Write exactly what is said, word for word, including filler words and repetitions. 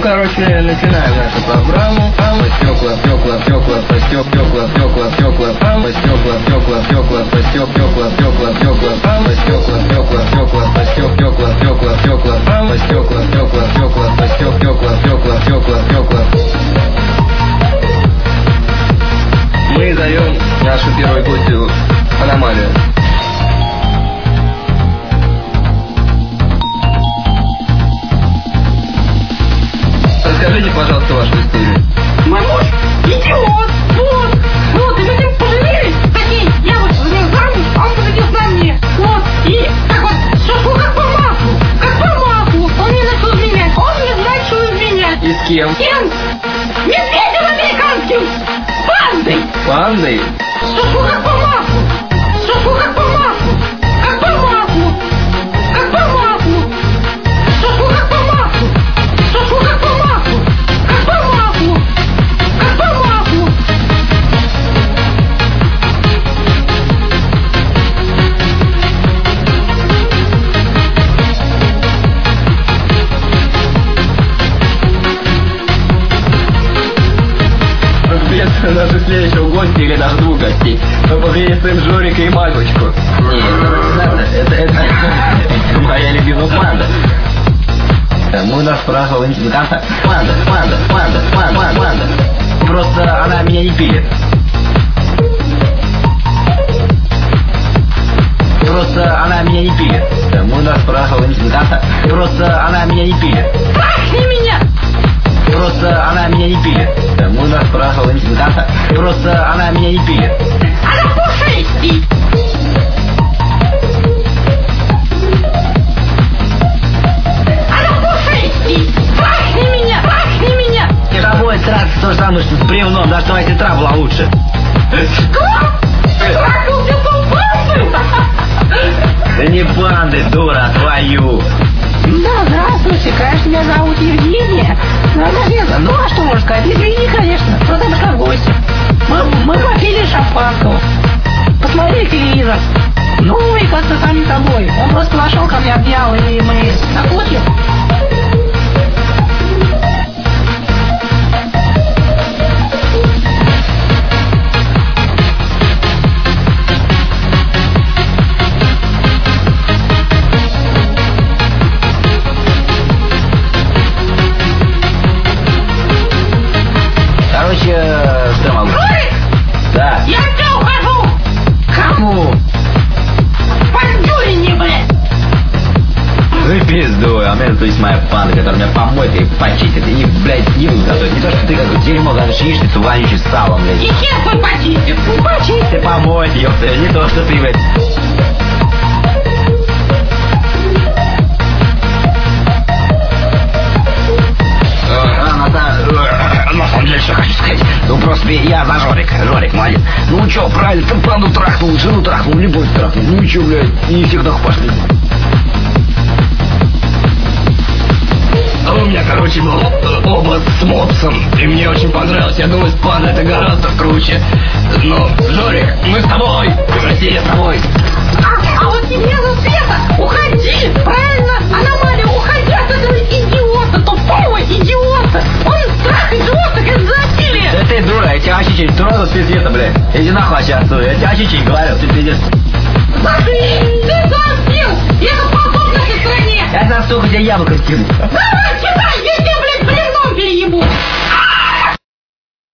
короче, начинаем нашу программу. Там стекла, стекла, стекла, стекла, стекла, стекла, стекла, там стекла, стекла, стекла, стекла, стекла, стекла, стекла, там стекла, стекла, стекла, стекла, стекла, стекла, там стекла, стекла, стекла, стекла, стекла, стекла, стекла. Мы зовем нашу первую гостью Аномалию. Расскажите, пожалуйста, вашу историю. Мой муж идиот, вот, вот, и мы с ним поженились, такие, я вот за ним замуж, а он женился на мне, вот, и как вот, все как по маслу, как по маслу, он мне начал изменять, он мне начал изменять. И с кем? С кем? Медведем американским, пандой. Пандой? Все как по маслу, все как по маслу, как по маслу, как по маслу, все как по маслу, все как по маслу. Как по маслу! Как по маслу! Соответственно, наши следующего гостя или даже двух гостей. Мы поприветствуем Жорика и Магочку. Нет, это, это, это моя любимая панда. Мы нас спрашивали до конца. Панда, панда, панда, панда, панда. Просто она меня не пилит. Просто она меня не пилит. Мы нас спрашивали до конца. Просто она меня не пилит. Трахни меня! Просто она меня не пилит. Мы нас спрашивали до конца. Просто она меня не пилит. Она пушистей! Трахни меня! Трахни меня! Это будет трахаться то же самое, что с бревном, даже твоя сестра была лучше. Что? Ты трахался с пандой? Да не панды, дура, твою. Да, здравствуйте, конечно, меня зовут Евгения. Ну, это, ну, а что можно сказать? Извини, конечно, просто мы как гости. Мы, мы попили шампанского, посмотрели телевизор. Ну, и как-то сами собой. Он просто подошел ко мне, обнял, и мы на кухне. Короче, что могу? Жорик! Да. Я от тебя ухожу! Кому? Пандюрине, блядь! Ну и пиздуй, а у меня, то есть моя панда, которая меня помоет и почистит, и, блядь, еду готовит. Не то, что ты как дерьмо, когда яичницу вонючий с салом, блядь. И хер твой почистит! Ну, почистит! Ты помоет, ёпта, не то, что ты, блядь. На самом деле, что хочу сказать, ну просто я за Жорика, Жорик, молодец. Ну чё, правильно, ты панду трахнул, жену трахнул, любовь трахнул, ну и чё, блядь, и всех нахуй пошли. А у меня, короче, был опыт с мопсом, и мне очень понравилось, я думаю, с пандой это гораздо круче. Но, Жорик, мы с тобой, Россия с тобой. А, а вот тебе за света, уходи, правильно, Аномалия, уходи от этого идиота, тупого идиота. Он трахает животных из насилия. Да ты дура, я тебя вообще через трону с света, блядь. Иди нахуй вообще отсюда, я тебе вообще что-нибудь говорил, ты пиздец. Да ты, ты сам пил, и это потом в нашей стране. Я знаю, сколько у тебя яблоко скинуть. Давай,